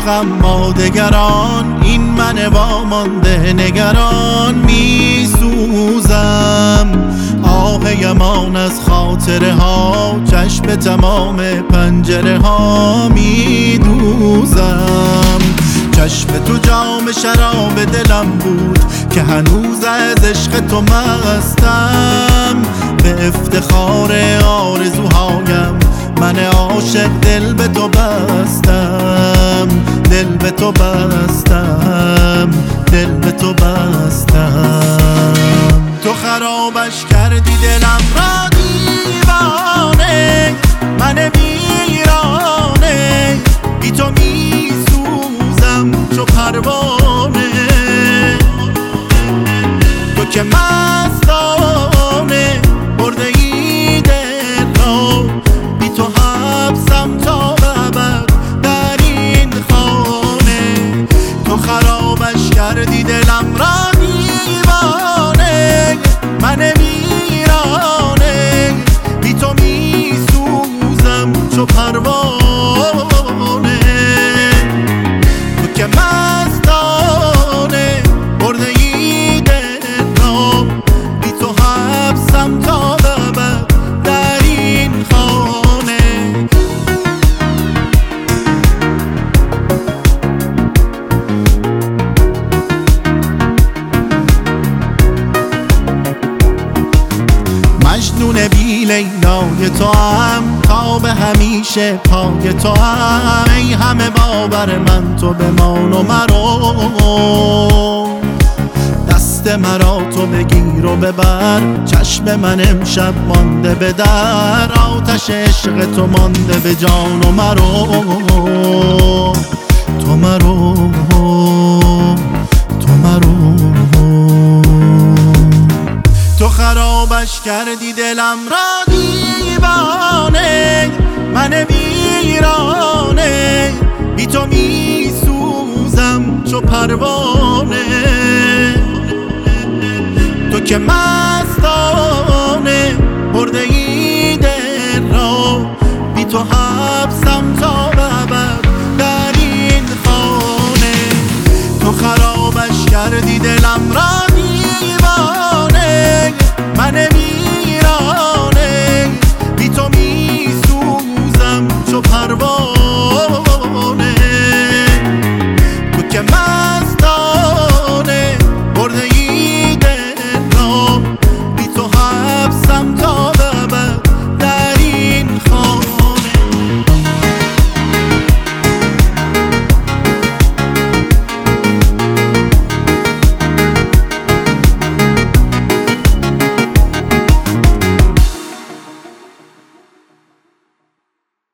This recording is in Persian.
عشقم با دگران، این من وامانده نگران. می سوزم آه یمان از خاطره ها، چشم تمام پنجره ها می دوزم. چشم تو جام شراب دلم بود که هنوز از عشق تو مستم. به افتخار آرزوهایم من عاشق دل به تو بستم، دل به تو بستم، دل به تو بستم. تو خرابش کردی دلم را دیوانه، من ویرانه، بی تو می سوزم چو پروانه. تو که مستانه برده ای دل را، بی تو حبسم تا ابد در این خانه. تو خرابش کردی دلم را دیوانه، من ویرانه، بی تو می سوزم چو پروانه. تو که مستانه برده ای دل را، بی تو حبسم تا ابد در این خانه. مجنون بی لیلای تو هم، تا به همیشه پای تو هم. ای همه باور من تو بمان و مرو، دست مرا تو بگیر و ببر. چشم من امشب مانده به در، آتش عشق تو مانده به جان و مرو. تو مرو، تو مرو. تو خرابش کردی دلم را دیوانه، من ویرانه، بی تو می سوزم چو پروانه. تو که من